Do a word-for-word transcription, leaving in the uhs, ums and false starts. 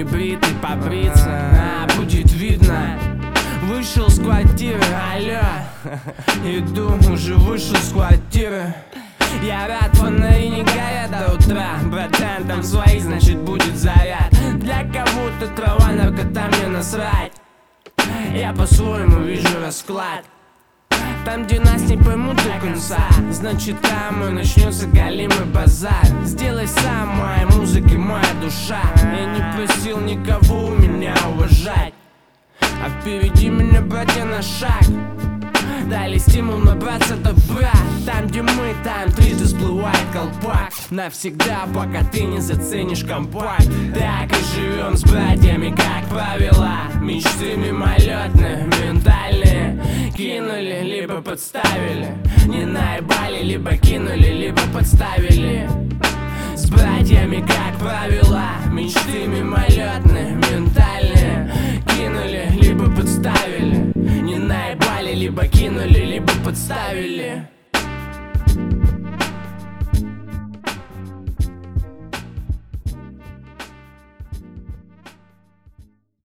не бритый, побриться, а будет видно. Вышел с квартиры, алло, иду, уже вышел с квартиры. Я рад, фонари не горят до утра. Братан, там свои, значит будет заряд. Для кого-то трава, наркота, мне насрать. Я по-своему вижу расклад. Там, где нас не поймут до конца, значит там и начнется галимый базар. Сделай сам, моя музыка, моя душа. Я не просил никого у меня уважать, а впереди меня братья на шаг. Дали стимул набраться добра. Там, где мы, там трижды всплывает колпак. Навсегда, пока ты не заценишь компакт. Так и живем с братьями, как правило. Мечты мимолетные, ментальные. Кинули, либо подставили. Не наебали, либо кинули, либо подставили. С братьями, как правило. Мечты мимолетные.